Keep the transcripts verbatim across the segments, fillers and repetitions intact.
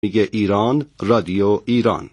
میگه ایران، رادیو ایران.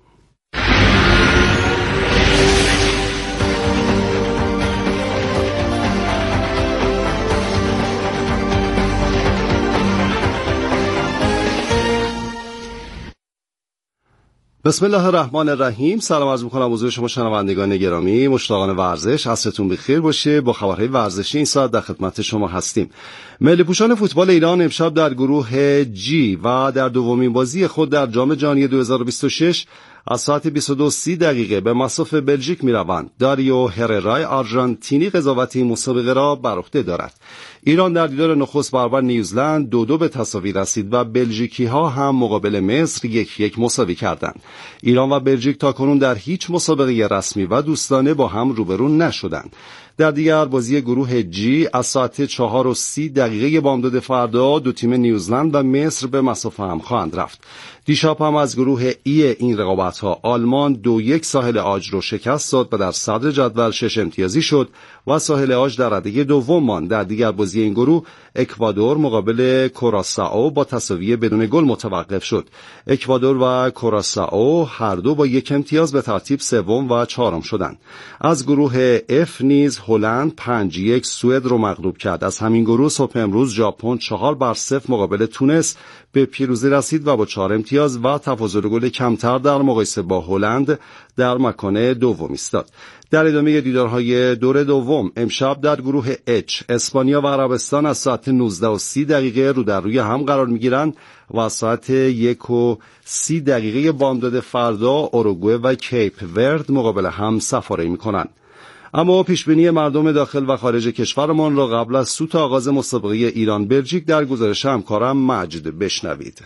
بسم الله الرحمن الرحیم. سلام عرض می‌کنم حضور شما شنوندگان گرامی، مشتاقان ورزش. عصرتون بخیر باشه. با خبرهای ورزشی این ساعت در خدمت شما هستیم. ملی پوشان فوتبال ایران امشب در گروه جی و در دومین بازی خود در جام جهانی دو هزار و بیست و شش از ساعت بیست و دو و سی دقیقه به مصاف بلژیک میروند. داریو هررای آرژانتینی قضاوت این مسابقه را بر عهده دارد. ایران در دیدار نخست برابر نیوزلند دو دو به تساوی رسید و بلژیکی ها هم مقابل مصر یک یک مساوی کردند. ایران و بلژیک تاکنون در هیچ مسابقه رسمی و دوستانه با هم روبرو نشدند. در دیگر بازی گروه جی از ساعت چهار و سی دقیقه بامداد فردا دو تیم نیوزلند و مصر به مصاف هم خواهند رفت. دیشب هم از گروه ای این رقابت‌ها آلمان دو یک ساحل عاج رو شکست داد و در صدر جدول شش امتیازی شد و ساحل عاج در رده دوم ماند. در دیگر بازی این گروه اکوادور مقابل کوراسائو با تساوی بدون گل متوقف شد. اکوادور و کوراسائو هر دو با یک امتیاز به ترتیب سوم و چهارم شدند. از گروه اف نیز هلند پنج یک سوئد رو مغلوب کرد. از همین گروه صبح امروز ژاپن چهار بر صفر مقابل تونس به پیروزی رسید و با چهار امتیاز و تفاضل گل کمتر در مقایسه با هلند در مکان دوم ایستاد. در ادامه دیدارهای دور دوم امشب در گروه اچ اسپانیا و عربستان از ساعت نوزده و سی دقیقه رو در روی هم قرار میگیرند و از ساعت یک و سی دقیقه بامداد فردا اوروگوئه و کیپ ورد مقابل هم سفاری میکنند. اما پیشبینی مردم داخل و خارج کشورمان را قبل از سوت آغاز مسابقه ایران بلژیک در گزارش همکارم مجد بشنوید.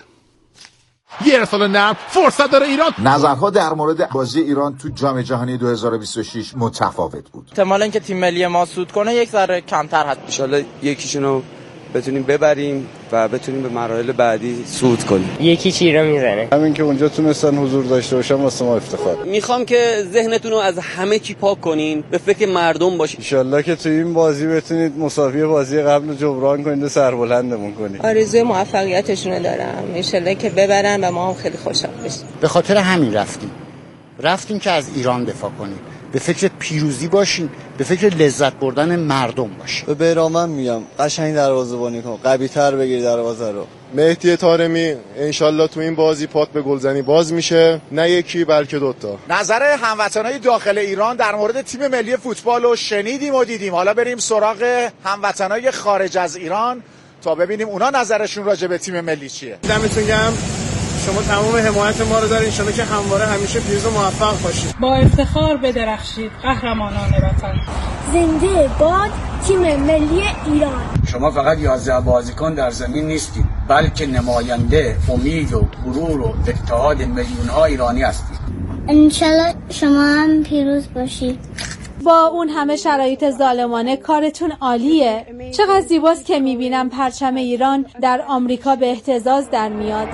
یه ارسال نرم فرصت داره ایران. نظرها در مورد بازی ایران تو جام جهانی دو هزار و بیست و شش متفاوت بود. احتمالاً که تیم ملی ما سود کنه یک ذره کمتر هست. ان شاءالله یکیشونو بتونیم ببریم و بتونیم به مراحل بعدی صعود کنیم. یکی چی رو میزنه. همین که اونجا تونستن حضور داشته باشن واسه ما افتخار. میخوام که ذهنتون رو از همه چی پاک کنین، به فکر مردم باشین. ان شاءالله که تو این بازی بتونید مساوی بازی قبل جبران کنید و سربلندمون کنید. آرزوی موفقیتشون رو دارم. ان شاءالله که ببرن و ما هم خیلی خوشحال بشیم. به خاطر همین رفتیم. رفتیم که از ایران دفاع کنیم. به فکر پیروزی باشین، به فکر لذت بردن مردم باشین. به بهرامن میگم قشنگ دروازه‌بانی کن، قوی‌تر بگیر دروازه رو. مهدی طارمی انشالله تو این بازی پات به گلزنی باز میشه، نه یکی بلکه دوتا. نظر هموطنای داخل ایران در مورد تیم ملی فوتبال رو شنیدیم و دیدیم. حالا بریم سراغ هموطنای خارج از ایران تا ببینیم اونا نظرشون راجع به تیم ملی چیه. دمتون گرم. شما تمام حمایت ما رو دارین. انشالله که همواره همیشه پیروز و موفق باشید. با افتخار بدرخشید قهرمانان وطن. زنده باد تیم ملی ایران. شما فقط یازده بازیکن در زمین نیستید، بلکه نماینده امید و غرور و اتحاد میلیون‌ها ایرانی هستید. انشالله شما هم پیروز باشید. با اون همه شرایط ظالمانه کارتون عالیه. چقدر زیباست که میبینم پرچم ایران در آمریکا به اهتزاز در میاد.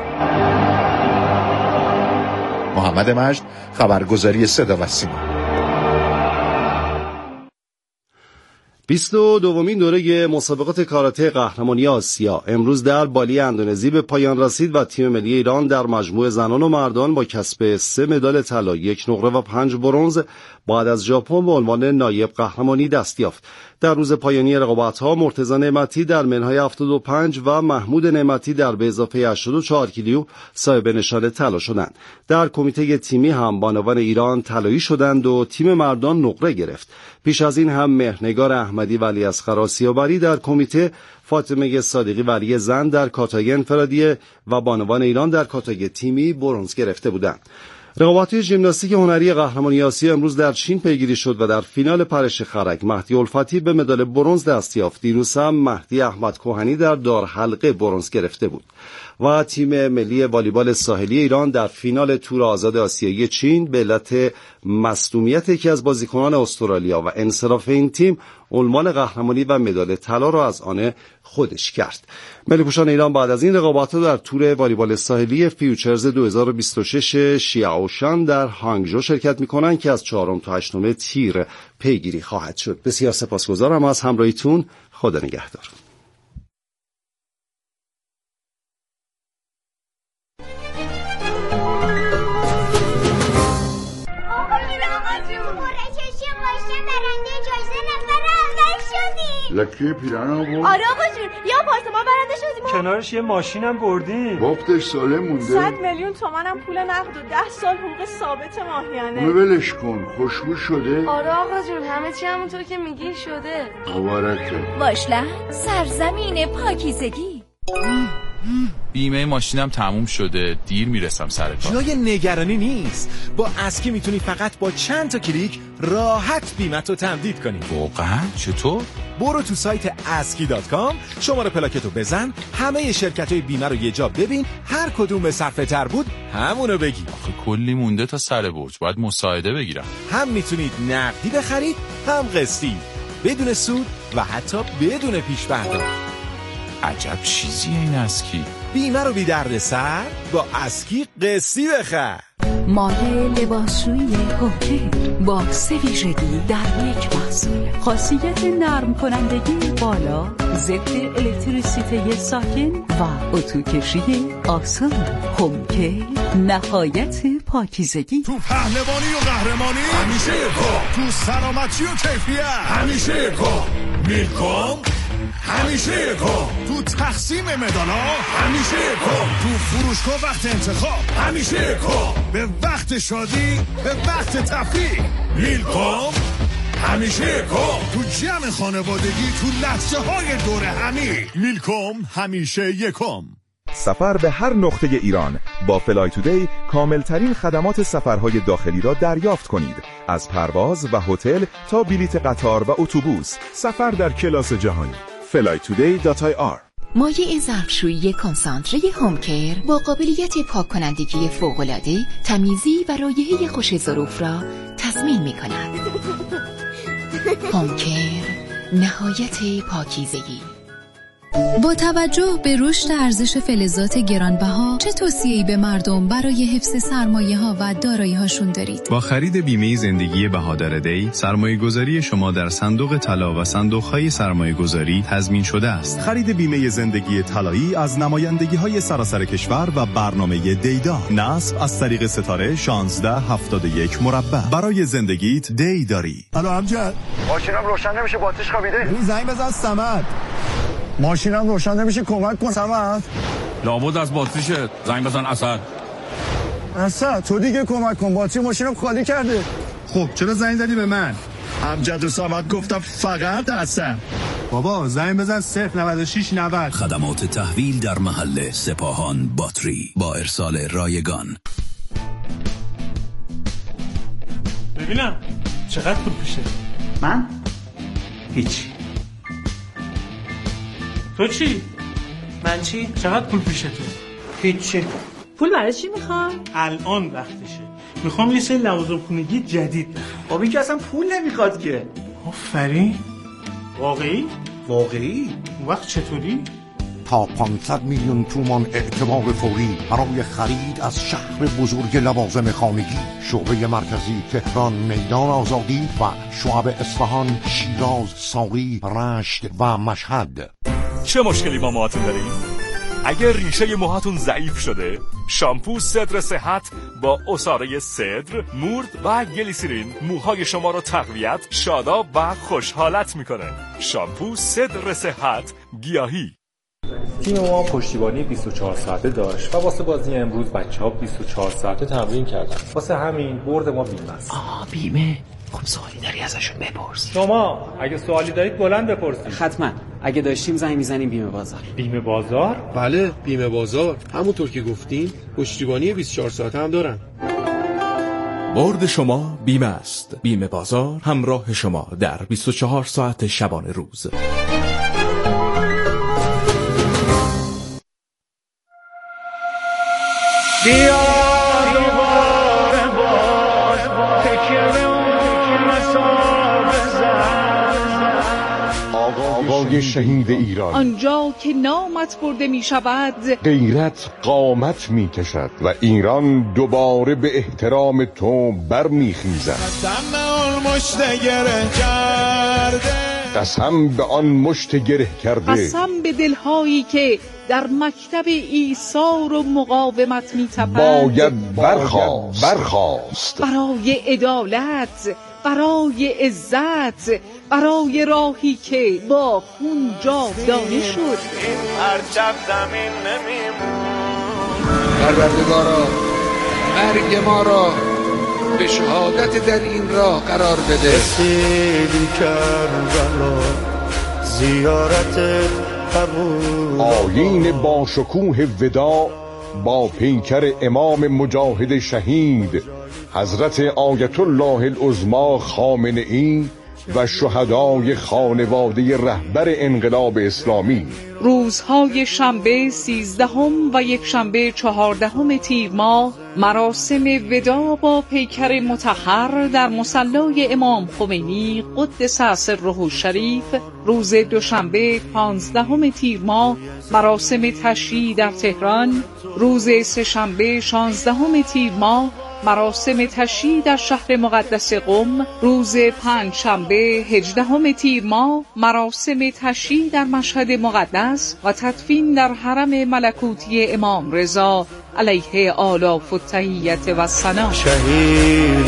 محمد مجد، خبرگزاری صدا و سیما. بیست و دومین دوره مسابقات کاراته قهرمانی آسیا امروز در بالی اندونزی به پایان رسید و تیم ملی ایران در مجموعه زنان و مردان با کسب سه مدال طلا، یک نقره و پنج برنز بعد از ژاپن به عنوان نایب قهرمانی دست یافت. در روز پایانی رقابت‌ها مرتضی نعمتی در منهای هفتاد و پنج و محمود نعمتی در به اضافه هشتاد و چهار کیلو صاحب نشان طلا شدند. در کمیته تیمی هم بانوان ایران طلایی شدند و تیم مردان نقره گرفت. پیش از این هم مهرنگار احمدی و علیاصغر آسیابری در کمیته، فاطمه صادقی ولی زن در کاتای انفرادی و بانوان ایران در کاتای تیمی برنز گرفته بودند. رقابت‌های ژیمناستیک هنری قهرمانی آسیا امروز در چین پیگیری شد و در فینال پرش خرک مهدی الفتی به مدال برنز دست یافت. دیروز هم مهدی احمد کوهنی در دار حلقه برنز گرفته بود. و تیم ملی والیبال ساحلی ایران در فینال تور آزاد آسیایی چین به علت مصدومیت یکی از بازیکنان استرالیا و انصراف این تیم عنوان قهرمانی و مدال طلا را از آن خودش کرد. ملی پوشان ایران بعد از این رقابت‌ها در تور والیبال ساحلی فیوچرز دو هزار و بیست و شش شیائوشان در هانگژو شرکت می‌کنند که از چهارم تا هشتم تیر پیگیری خواهد شد. بسیار سپاسگزارم از همراهیتون. خدا نگهدار. لکه پیرن آورد؟ آره آقا جون، یا آپارتمان برنده شدیم. کنارش یه ماشینم بردیم. وقتش ساله مونده. صد میلیون تومنم پول نقد و ده سال حقوق ثابت ماهیانه. اونو ولش کن، خوشبو شده؟ آره آقا جون، همه چی همونطور که میگی شده. مبارکه. واشلند، سرزمین پاکیزگی. بیمه ماشینم تموم شده، دیر میرسم سر کار. جای نگرانی نیست. با اسکی میتونی فقط با چند تا کلیک راحت بیمه رو تمدید کنی. واقعا؟ چطور؟ برو تو سایت اسکی دات کام، شماره پلاکتو بزن، همه شرکت‌های بیمه رو یه جا ببین، هر کدوم به صرفه تر بود همونو بگی. آخه کلی مونده تا سر برج، باید مساعده بگیرم. هم میتونید نقدی بخرید، هم قسطی، بدون سود و حتی بدون پیش پرداخت. عجب چیزیه این اسکی. بیمه رو بی درد سر با اسکی قسطی بخر. مایه لباسشویی هوکر با سه ویژگی در یک محصول. خاصیت نرم کنندگی بالا، ضد الکتریسیته ساکن و اتوکشی آسان. هوکر نهایت پاکیزگی. تو پهلوانی و قهرمانی همیشه یکم، تو سلامتی و کیفیت همیشه یکم. میلکوم همیشه یکم، تو تقسیم مدالا همیشه یکم، تو فروشگاه وقت انتخاب همیشه یکم، به وقت شادی به وقت تفریح میلکوم همیشه یکم، تو جمع خانوادگی تو لحظه های دور همی میلکوم همیشه یکم. سفر به هر نقطه ایران با فلای تودی کاملترین خدمات سفرهای داخلی را دریافت کنید. از پرواز و هتل تا بلیت قطار و اتوبوس، سفر در کلاس جهانی. فلای تودی دات آی آر. مایع ظرفشویی کنسانتره هومکر با قابلیت پاک کنندگی فوق‌العاده، تمیزی و رایحه خوش ظروف را تضمین می‌کند. هومکر نهایت پاکیزگی. با توجه به رشد ارزش فلزات گرانبها، چه توصیه‌ای به مردم برای حفظ سرمایه‌ها و دارایی‌هاشون دارید؟ با خرید بیمه زندگی بهادر دی، سرمایه‌گذاری شما در صندوق طلا و صندوق‌های سرمایه‌گذاری تضمین شده است. خرید بیمه زندگی طلایی از نمایندگی‌های سراسر کشور و برنامه دیدا. نصب از طریق ستاره شانزده هفتاد و یک مربع. برای زندگیت دی داری. الو امجد، ماشینم روشن نمیشه، باتریش خوابیده. این زنگ بزن صمد. ماشینم روشن نمیشه، کمک کن صمد. لابد از باتریشه، زنگ بزن اسد. اسد تو دیگه کمک کن، باتری ماشینم خالی کرده. خب چرا زنگ زدی به من؟ امجد و صمد گفتم فقط اسد. بابا زنگ بزن صفر نود و شش نود. خدمات تحویل در محل سپاهان باتری با ارسال رایگان. ببینم چقدر پول پیشه؟ من؟ هیچ. تو چی؟ من چی؟ چقدر پول پیشه تو؟ هیچی. پول برای چی میخوام؟ الان وقتشه. میخوام یه سری لوازم خونگی جدید بخرم. بابا این که اصلا پول نمیخواد که. آفرین. واقعی؟ واقعی؟ اون وقت چطوری؟ تا پانصد میلیون تومان اعتبار فوری برای خرید از شهر بزرگ لوازم خانگی. شعبه مرکزی تهران میدان آزادی و شعب اصفهان، شیراز، ساقی، رشت و مشهد. چه مشکلی با موهاتون دارید؟ اگر ریشه موهاتون ضعیف شده، شامپو صدر صحت با عصاره صدر، مورد و گلیسرین موهای شما رو تقویت، شاداب و خوشحالت میکنه. شامپو صدر صحت گیاهی. تیم ما پشتیبانی بیست و چهار ساعته داشت و واسه بازی امروز بچه‌ها بیست و چهار ساعته تمرین کردن. واسه همین برد ما بیمه است. آها بیمه. خب سوالی داری ازشون بپرس. شما اگه سوالی دارید بلند بپرسید. حتما. اگه داشتیم زنگ میزنیم بیمه بازار. بیمه بازار؟ بله بیمه بازار. همونطور که گفتین پشتیبانی بیست و چهار ساعته هم دارن. برد شما بیمه است. بیمه بازار همراه شما در بیست و چهار ساعت شبانه روز. بیا دوباره باز تکیه به اون مسا بزن. آقای شهید ایران، آنجا که نامت برده می شود غیرت قامت می کشد و ایران دوباره به احترام تو بر می خیزد. دم اون مشتگره کرده قسم به آن مشت گره کرده، قسم به دلهایی که در مکتب ایثار و مقاومت می‌تپند. باید برخاست برخاست برای عدالت، برای عزت، برای راهی که با خون جاودانه شد. این پرچم زمین نمیمون. پروردگارا مرگ ما را به شهادت در این راه قرار بده. رسیدی کربلا زیارت قبول. آیین با شکوه وداع با پیکر امام مجاهد شهید حضرت آیت الله العظمی خامنه‌ای و شهدای خانواده رهبر انقلاب اسلامی. روزهای شنبه سیزدهم و یک شنبه چهاردهم تیر ماه مراسم وداع با پیکر مطهر در مصلی امام خمینی قدس سره الشریف. روز دوشنبه پانزدهم تیر ماه مراسم تشییع در تهران. روز سه‌شنبه شانزدهم تیر ماه مراسم تشییع در شهر مقدس قم. روز پنجشنبه هجدهم تیر ماه مراسم تشییع در مشهد مقدس و تدفین در حرم ملکوتی امام رضا علیه آلاف التحیت و ثنا. شهید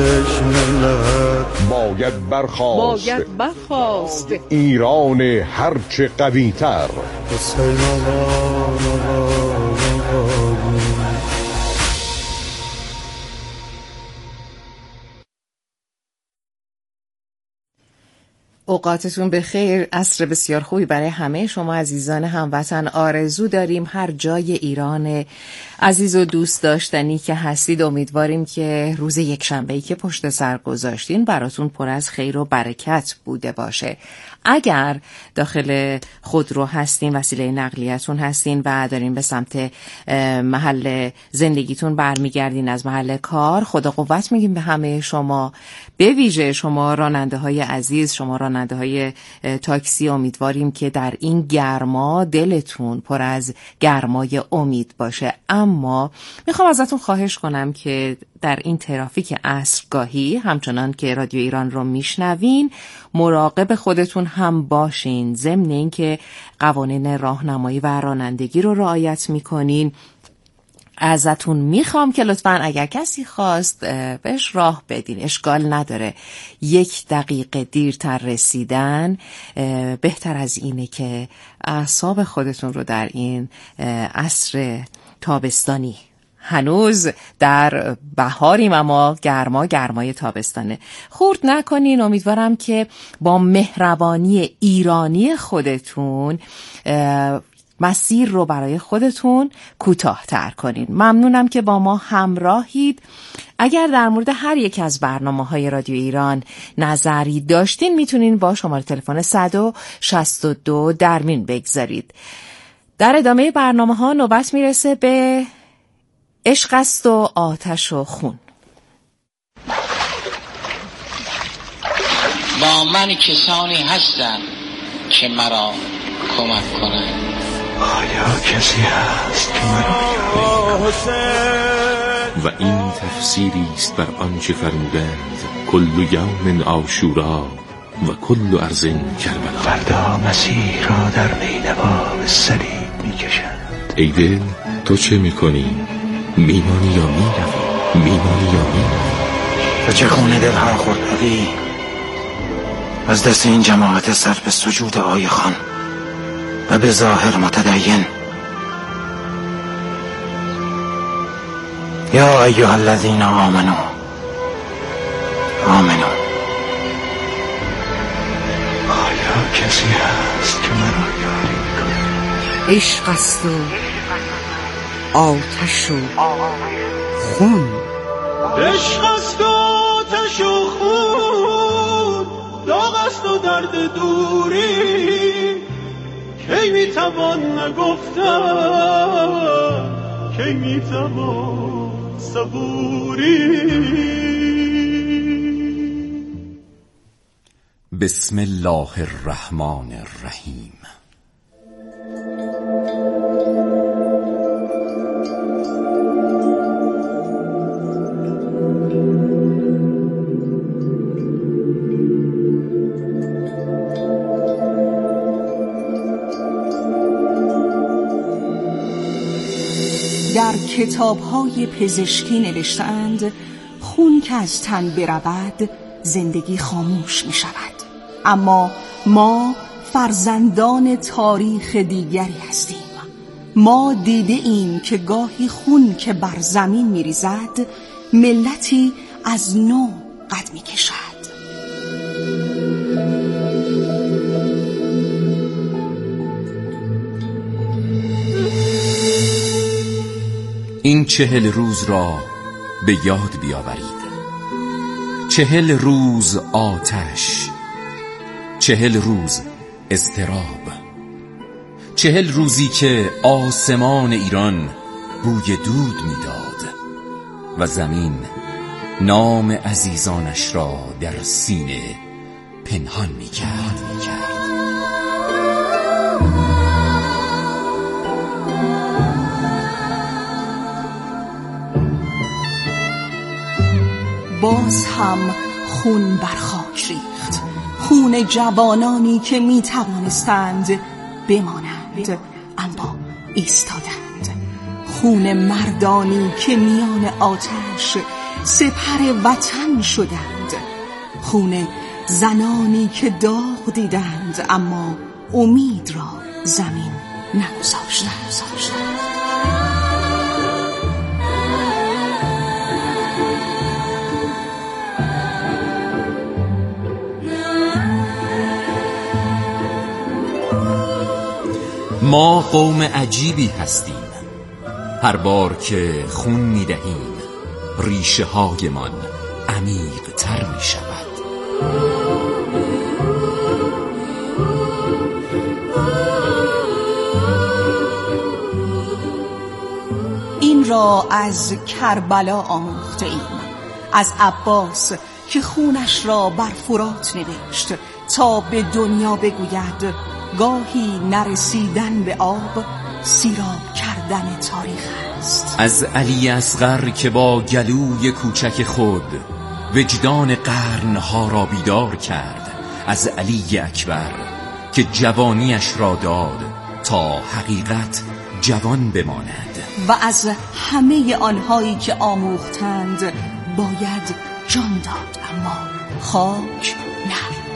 تشملت باید برخاست باید برخاست ایران هرچه قوی‌تر. اوقاتتون بخیر. عصر بسیار خوبی برای همه شما عزیزان هموطن آرزو داریم. هر جای ایران عزیز و دوست داشتنی که هستید امیدواریم که روز یکشنبه‌ای که پشت سر گذاشتین براتون پر از خیر و برکت بوده باشه. اگر داخل خودرو هستین، وسیله نقلیتون هستین و دارین به سمت محل زندگیتون برمیگردین از محل کار، خدا قوت میگیم به همه شما، به ویژه شما راننده های عزیز، شما راننده های تاکسی. امیدواریم که در این گرما دلتون پر از گرمای امید باشه. اما میخوام ازتون خواهش کنم که در این ترافیک عصرگاهی همچنان که رادیو ایران رو میشنوین مراقب خودتون هم باشین. ضمن اینکه قوانین راهنمایی و رانندگی رو رعایت میکنین، ازتون میخوام که لطفاً اگر کسی خواست بهش راه بدین، اشکال نداره. یک دقیقه دیرتر رسیدن بهتر از اینه که اعصاب خودتون رو در این عصر تابستانی، هنوز در بهاریم اما گرما گرمای تابستانه، خورد نکنین. امیدوارم که با مهربانی ایرانی خودتون مسیر رو برای خودتون کوتاه تر کنین. ممنونم که با ما همراهید. اگر در مورد هر یک از برنامه‌های رادیو ایران نظری داشتین میتونین با شماره تلفن صد و شصت و دو در میون بگذارید. در ادامه برنامه‌ها نوبت میرسه به عشق است و آتش و خون. با من کسانی هستند که مرا کمک کنند. آیا کسی هست که مرا و این تفسیری است بر آنچه فرمودند کل یوم عاشورا و کل ارض کربلا. فردا مسیح را در نینوا به صلیب میکشند. ای دل تو چه میکنی؟ میمانی یا میروی؟ میمانی یا میروی؟ و چه خونه دلها خوردوی از دست این جماعت سر به سجود آی خان و به ظاهر متدین. یا ایها الذین آمنو آمنو. آیا کسی هست که مرا یاری کنه؟ عشق است و آتش و خون. عشق است و آتش و خون، داغ است و درد دوری. کی میتوان نگفتن، کی میتوان صبوری. بسم الله الرحمن الرحیم. کتاب‌های پزشکی نوشتند خون که از تن برود زندگی خاموش می شود. اما ما فرزندان تاریخ دیگری هستیم. ما دیده ایم که گاهی خون که بر زمین می ریزد ملتی از نو قد می کشد. این چهل روز را به یاد بیاورید. چهل روز آتش، چهل روز اضطراب، چهل روزی که آسمان ایران بوی دود میداد و زمین نام عزیزانش را در سینه پنهان میکرد. باز هم خون بر خاک ریخت، خون جوانانی که می توانستند بمانند اما ایستادند، خون مردانی که میان آتش سپر وطن شدند، خون زنانی که داغ دیدند اما امید را زمین نگذاشتند. ما قوم عجیبی هستیم. هر بار که خون می دهیم ریشه هایمان عمیق تر می شود. این را از کربلا آموخته ایم، از عباس که خونش را بر فرات نوشت تا به دنیا بگوید گاهی نرسیدن به آب سیراب کردن تاریخ است. از علی اصغر که با گلوی کوچک خود وجدان قرنها را بیدار کرد، از علی اکبر که جوانیش را داد تا حقیقت جوان بماند، و از همه آنهایی که آموختند باید جان داد اما خاک نه.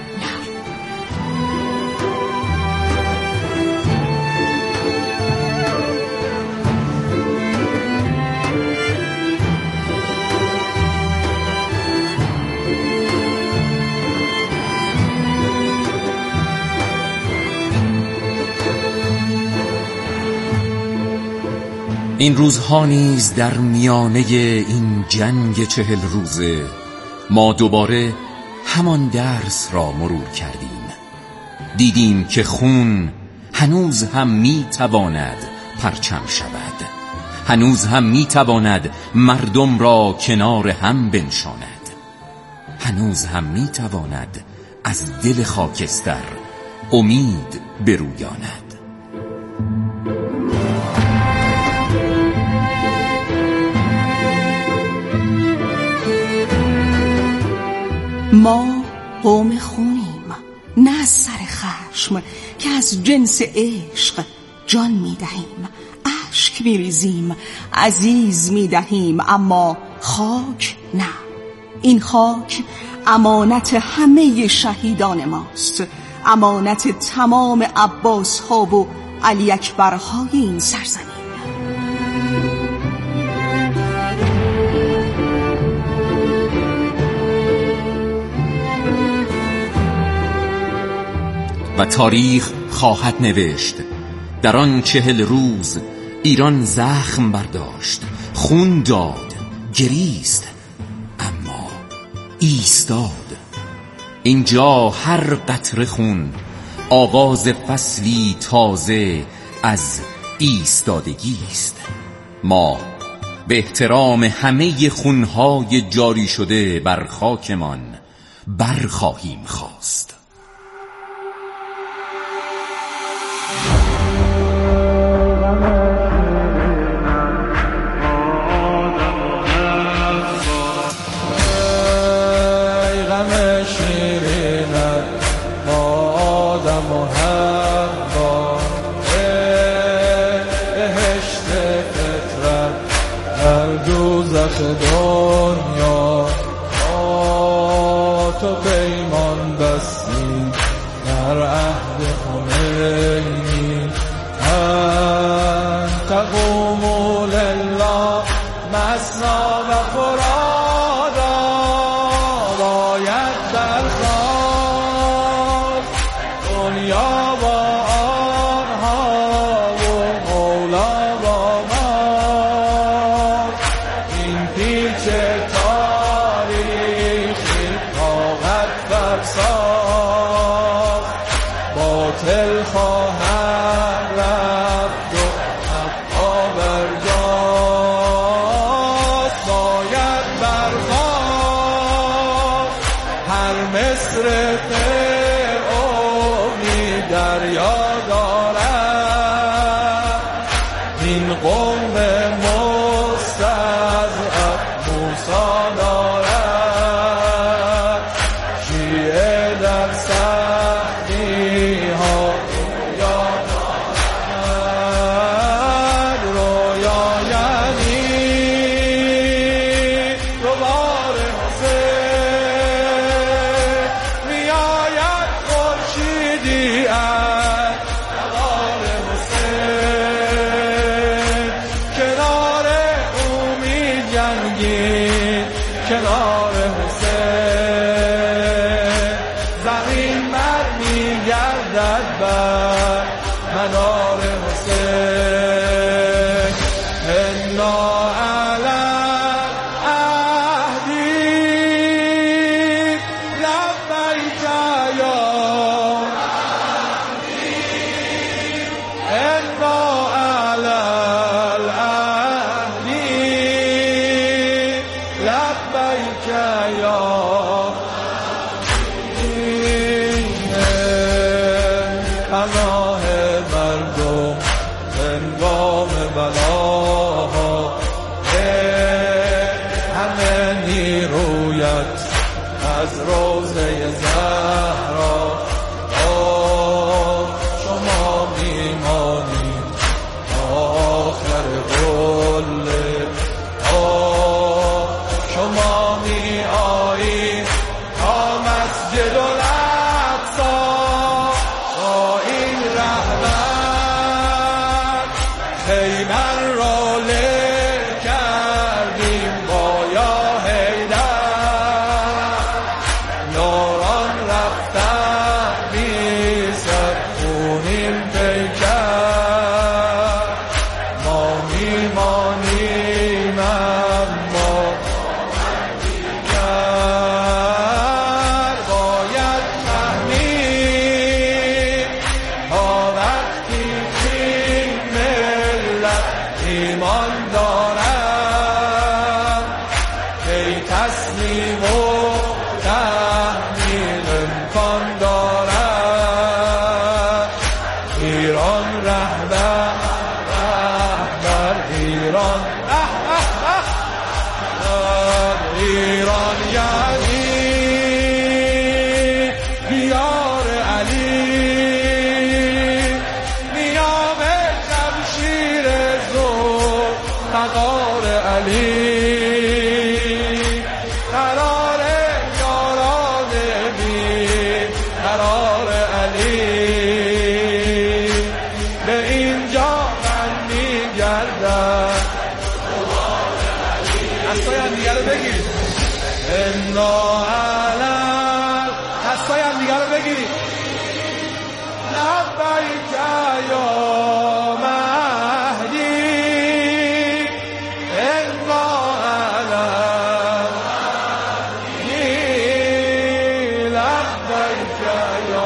این روزها نیز در میانه این جنگ چهل روزه ما دوباره همان درس را مرور کردیم. دیدیم که خون هنوز هم می تواند پرچم شود، هنوز هم می تواند مردم را کنار هم بنشاند، هنوز هم می تواند از دل خاکستر امید برویاند. ما قوم خونیم، نه از سر خشم که از جنس عشق جان می دهیم، اشک می ریزیم، عزیز می دهیم، اما خاک نه. این خاک امانت همه شهیدان ماست، امانت تمام عباس ها و علی اکبر های این سرزمین. و تاریخ خواهد نوشت در آن چهل روز ایران زخم برداشت، خون داد، گریست، اما ایستاد. اینجا هر قطره خون آغاز فصلی تازه از ایستادگی است. ما به احترام همه خونهای جاری شده بر خاکمان برخواهیم خواست. دوزخ دنیا با تو پیمان بستی در عهد خمینی انت قوم لله مثنا و فرادا باید برخاست دنیا با آنها و مولا با ما این پیچ تاریخی طاقت فرساخت باطل خواهد رفت و حقا برجاست باید برخاست هر مصر فرعونی دریا دارد این قوم مستضعف موسی دارد شیعه در سختی ها رویا دارد رویا یعنی دوبار حسین میآید خورشیدی از نوار حسین کنار او می جنگید کنار حسین زمین بر می گردد بر منار حسین انا علی عهدی لبیک یا انا علی العهدی لبیک یا پناه مردم هنگام بلاها همه نیرویت از روزه زهرا شما میمانی آخر قله شما می آیید تا مسجد الاقصی با این رحمت خیمر را له کردیم با یا حیدر یاران رفتن بی سر خونین پیکر ما میمانیم اما باید فهمید تا وقتی که این ملت ایمان دارد کی تسلیم و تحمیل امکان دارد ایران رهبر رهبر ایران ایران یعنی دیار علی نیام شمشیر زور مقار علی قرار یاران بی قرار علی به اینجا من میگردم دستای هم دیگر رو بگیرید انا علم دستای هم دیگر رو بگیرید لبیک یا مهدی انا علم لبیک یا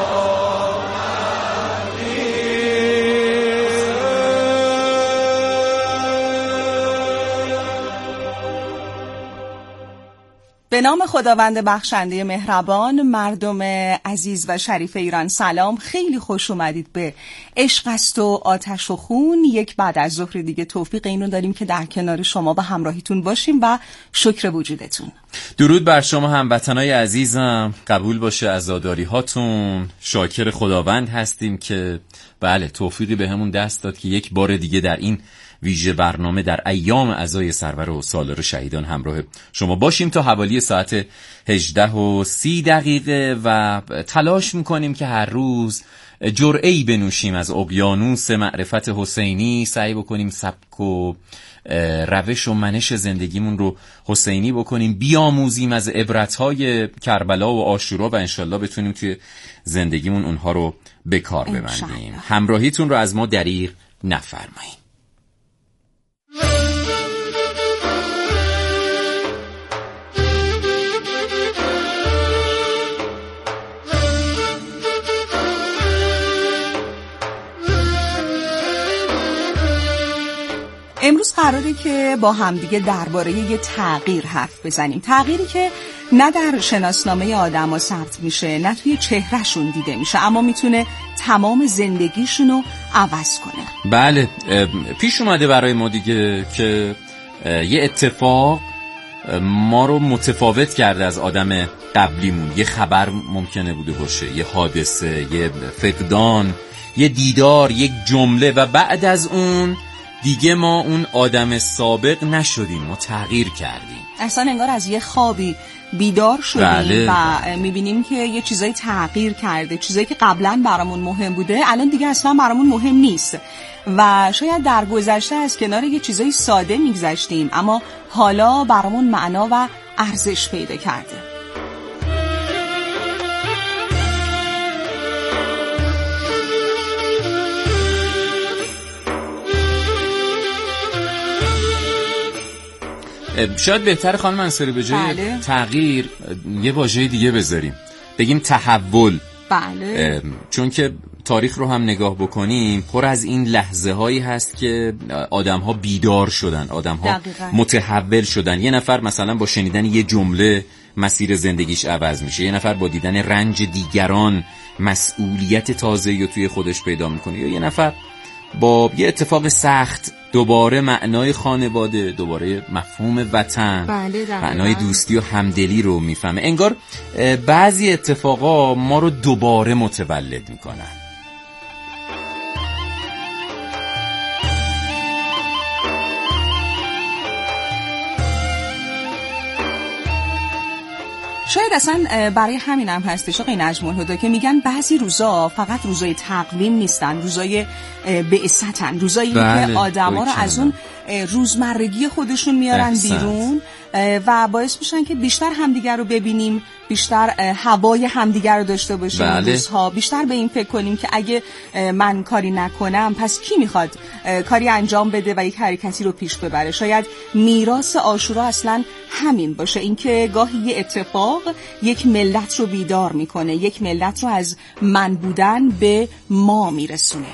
به نام خداوند بخشنده مهربان. مردم عزیز و شریف ایران سلام، خیلی خوش اومدید به عشق است و آتش و خون. یک بعد از ظهر دیگه توفیق اینو داریم که در کنار شما و همراهیتون باشیم و شکر وجودتون. درود بر شما هموطنای عزیزم، قبول باشه عزاداری هاتون. شاکر خداوند هستیم که بله توفیقی به همون دست داد که یک بار دیگه در این ویژه برنامه در ایام عزای سرور و سالار شهیدان همراه شما باشیم تا حوالی ساعت هجده و سی دقیقه و تلاش میکنیم که هر روز جرعه‌ای بنوشیم از اقیانوس معرفت حسینی، سعی بکنیم سبک و روش و منش زندگیمون رو حسینی بکنیم، بیاموزیم از عبرت‌های کربلا و عاشورا و انشالله بتونیم توی زندگیمون اونها رو به کار ببندیم. همراهیتون رو از ما دریغ نفرمایید. امروز قراره که با همدیگه درباره یه تغییر حرف بزنیم. تغییری که نه در شناسنامه آدم‌ها ثبت میشه، نه توی چهرهشون دیده میشه، اما میتونه تمام زندگیشونو عوض کنه. بله، پیش اومده برای ما دیگه که یه اتفاق ما رو متفاوت کرده از آدم قبلیمون. یه خبر ممکنه بوده باشه، یه حادثه، یه فقدان، یه دیدار، یک جمله و بعد از اون دیگه ما اون آدم سابق نشدیم، ما تغییر کردیم. اصلا انگار از یه خوابی بیدار شدیم. بله. و میبینیم که یه چیزایی تغییر کرده، چیزایی که قبلا برامون مهم بوده الان دیگه اصلا برامون مهم نیست و شاید در گذشته از کنار یه چیزایی ساده میگذشتیم اما حالا برامون معنا و ارزش پیدا کرده. شاید بهتر خانم انصاری به جای بله. تغییر یه واژه دیگه بذاریم، بگیم تحول. بله. چون که تاریخ رو هم نگاه بکنیم پر از این لحظه هایی هست که آدم ها بیدار شدن، آدم ها متحول شدن. یه نفر مثلا با شنیدن یه جمله مسیر زندگیش عوض میشه، یه نفر با دیدن رنج دیگران مسئولیت تازه‌ای رو توی خودش پیدا میکنه، یا یه نفر با یه اتفاق سخت دوباره معنای خانواده، دوباره مفهوم وطن، بله معنای دوستی و همدلی رو میفهمه. انگار بعضی اتفاقا ما رو دوباره متولد میکنن. شاید اصلا برای همین هم هستش آقای نجم الهدی که میگن بعضی روزا فقط روزای تقویم نیستن، روزای بعثتن، روزایی بله. که آدما رو از اون روزمرگی خودشون میارن احسنت. بیرون و باعث میشن که بیشتر همدیگر رو ببینیم، بیشتر هوای همدیگر رو داشته باشیم. بله. روزها بیشتر به این فکر کنیم که اگه من کاری نکنم پس کی میخواد کاری انجام بده و یک حرکتی رو پیش ببره. شاید میراث عاشورا اصلا همین باشه، اینکه گاهی یه اتفاق یک ملت رو بیدار میکنه، یک ملت رو از من بودن به ما میرسونه.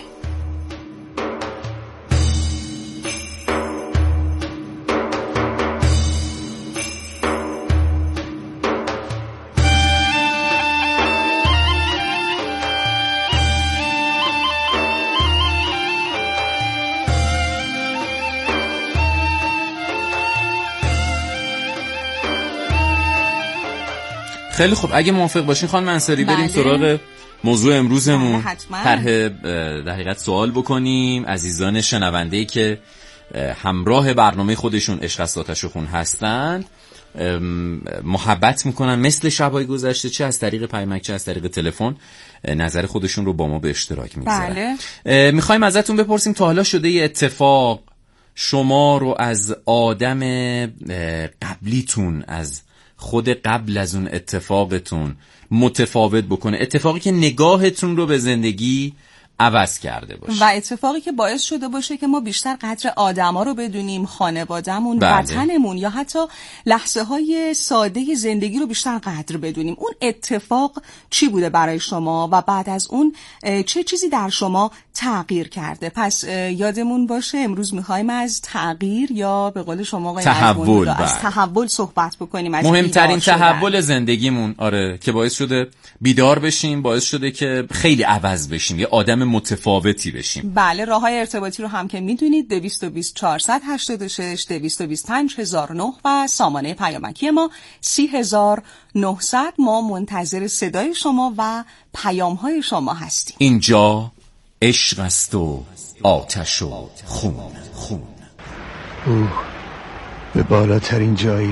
خیلی خب، اگه موافق باشین خانم انصاری بله. بریم سراغ موضوع امروزمون. بله، حتما. طرح در حقیقت سوال بکنیم عزیزان شنونده‌ای که همراه برنامه خودشون عشق است آتش و خون هستند، محبت میکنن مثل شبای گذشته، چه از طریق پیامک چه از طریق تلفن، نظر خودشون رو با ما به اشتراک میگذارن. بله. میخوایم ازتون بپرسیم تا حالا شده یه اتفاق شما رو از آدم قبلیتون، از خود قبل از اون اتفاقتون متفاوت بکنه، اتفاقی که نگاهتون رو به زندگی عوض کرده باشه و اتفاقی که باعث شده باشه که ما بیشتر قدر آدما رو بدونیم، خانوادهمون، بله. وطنمون، یا حتی لحظه های ساده زندگی رو بیشتر قدر بدونیم. اون اتفاق چی بوده برای شما و بعد از اون چه چیزی در شما تغییر کرده؟ پس یادمون باشه امروز میخوایم از تغییر یا به قول شما آقای تحول، از تحول صحبت بکنیم، از مهمترین تحول شدن. زندگیمون. آره، که باعث شده بیدار بشیم، باعث شده که خیلی عوض بشیم، یه آدم متفاوتی بشیم. بله، راههای ارتباطی رو هم که میدونید، دویست و بیست چهارصد هشتاد و شش، دویست و بیست پنج هزار و نه و سامانه پیامکی ما سی هزار و نهصد. ما منتظر صدای شما و پیام‌های شما هستیم. اینجا عشق است و آتش و خون. خون. او به بالاترین جایی